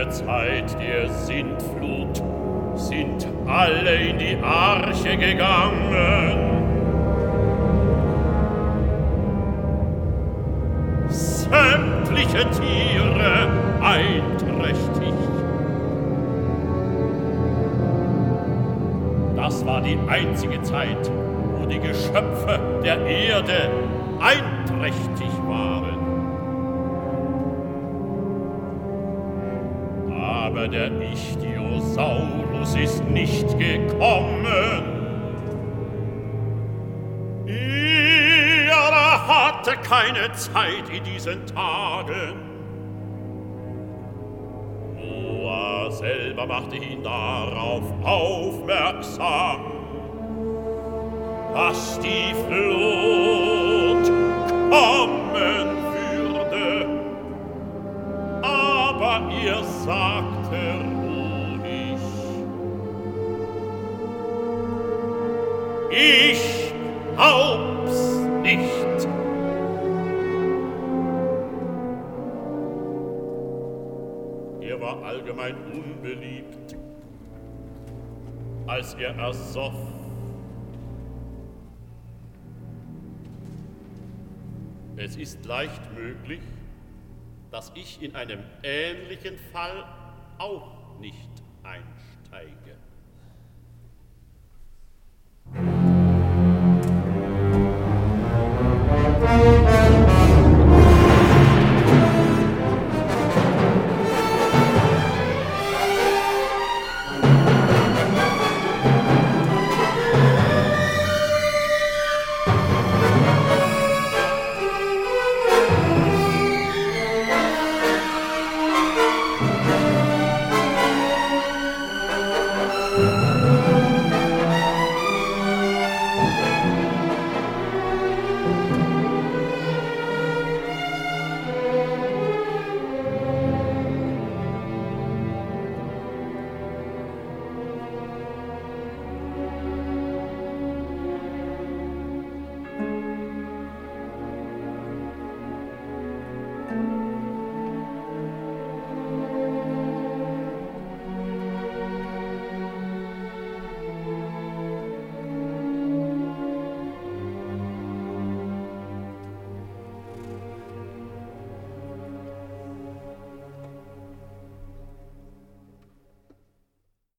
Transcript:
der Zeit der Sintflut sind alle in die Arche gegangen. Sämtliche Tiere einträchtig. Das war die einzige Zeit, wo die Geschöpfe der Erde einträchtig waren. Aber der Ichthyosaurus ist nicht gekommen. Er hatte keine Zeit in diesen Tagen. Noah selber machte ihn darauf aufmerksam, dass die Flut kommen würde. Aber ihr sagte ruhig: Ich glaub's nicht. Er war allgemein unbeliebt, als er ersoff. Es ist leicht möglich, dass ich in einem ähnlichen Fall auch nicht einsteige.